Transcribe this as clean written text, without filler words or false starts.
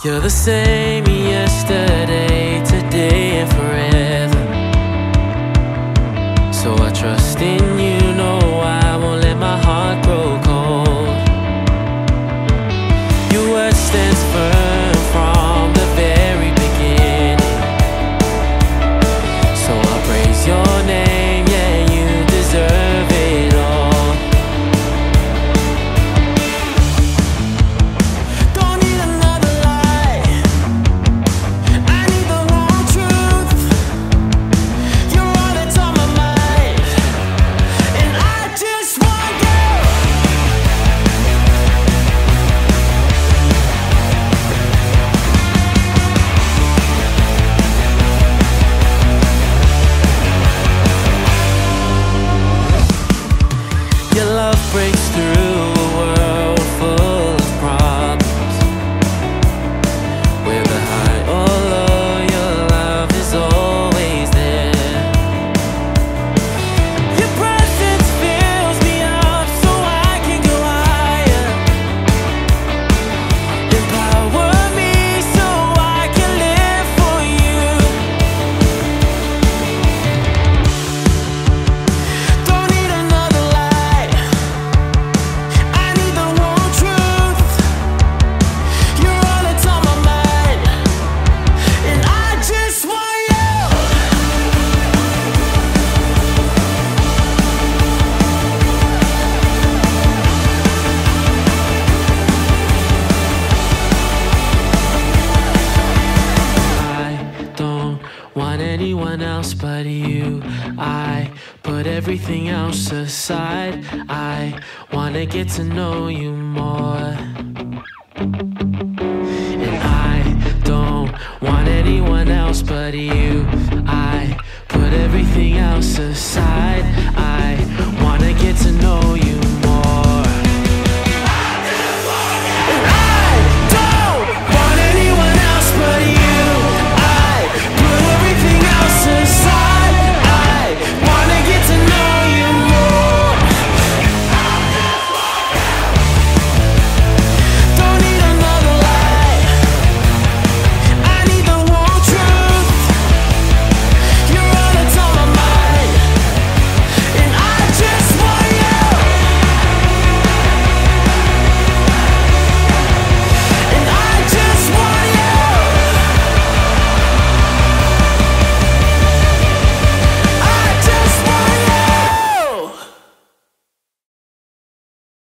You're the same yesterday, today and forever. So I trust in you, no, I won't let my heart grow cold. Your word stands firm from the very beginning. So I'll praise your name, yeah, you deserve it all. Don't need another lie, I need the whole truth. You're all that's on my mind, and I just want you. Your love breaks through a world full of problems. Whether high or low, your love is always there. Your presence fills me up so I can go higher. Empower me so I can live for you. Don't need another lie, I need the whole truth. You're all that's on my mind, and I just want you. I don't want anyone else but you. I put everything else aside. I wanna get to know you more. And I don't want anyone else but you. I put everything else aside.